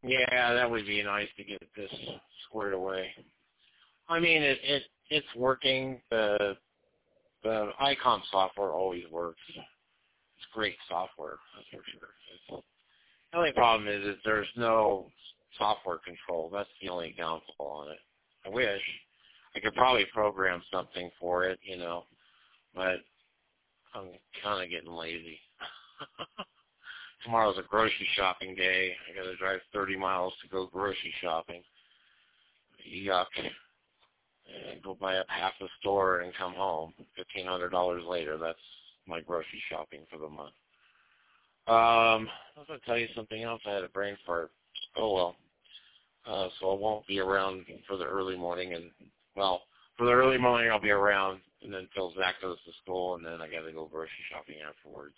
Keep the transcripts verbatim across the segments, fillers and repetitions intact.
Yeah, that would be nice to get this squared away. I mean, it, it it's working. The the ICOM software always works. It's great software, that's for sure. It's, the only problem is that there's no software control. That's the only downfall on it. I wish I could probably program something for it, you know, but I'm kind of getting lazy. Tomorrow's a grocery shopping day. I got to drive thirty miles to go grocery shopping. Yuck. And go buy up half the store and come home. fifteen hundred dollars later, that's my grocery shopping for the month. Um, I was going to tell you something else. I had a brain fart. Oh, well. Uh, so I won't be around for the early morning. And, well, for the early morning I'll be around, and then until Zach goes to school, and then I got to go grocery shopping afterwards.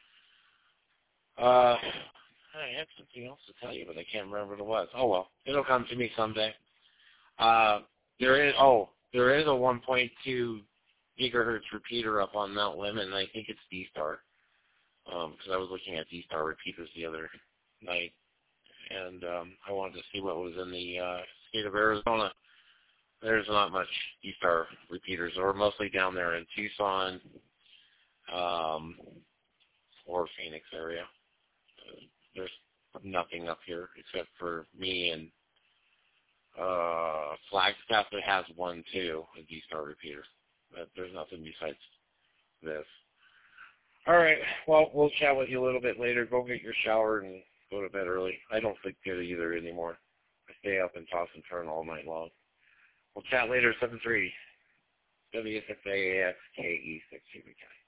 Uh, I had something else to tell you, but I can't remember what it was. Oh, well. It'll come to me someday. Uh, there is, oh, there is a one point two gigahertz repeater up on Mount Lemmon, and I think it's D-Star. Um, because I was looking at D-Star repeaters the other night, and um, I wanted to see what was in the uh, state of Arizona. There's not much D-Star repeaters, or mostly down there in Tucson um, or Phoenix area. Uh, there's nothing up here except for me and uh, Flagstaff that has one too, a D-Star repeater. But there's nothing besides this. All right. Well, we'll chat with you a little bit later. Go get your shower and go to bed early. I don't sleep good either anymore. I stay up and toss and turn all night long. We'll chat later, seven three W S X A A X K E six G B K.